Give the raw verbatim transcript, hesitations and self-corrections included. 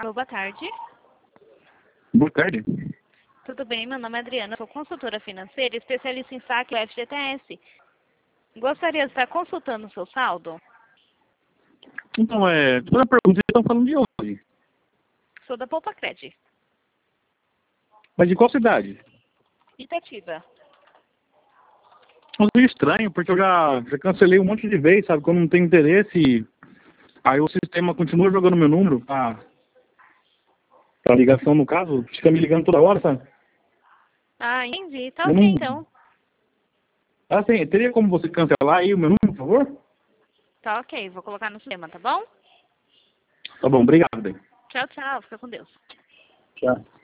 Alô, boa tarde. Boa tarde. Tudo bem? Meu nome é Adriana, sou consultora financeira, especialista em saque e F G T S. Gostaria de estar consultando o seu saldo? Então, é, toda a pergunta, vocês estão falando de onde? Sou da Poupa Cred. Mas de qual cidade? Itatiba. É meio estranho, porque eu já, já cancelei um monte de vezes, sabe? Quando não tem interesse, aí o sistema continua jogando meu número pra, pra ligação, no caso, fica me ligando toda hora, sabe? Ah, entendi. Tá Eu ok, não... então. Assim, teria como você cancelar aí o meu número, por favor? Tá ok, vou colocar no sistema, tá bom? Tá bom, obrigado. Daí. Tchau, tchau. Fica com Deus. Tchau.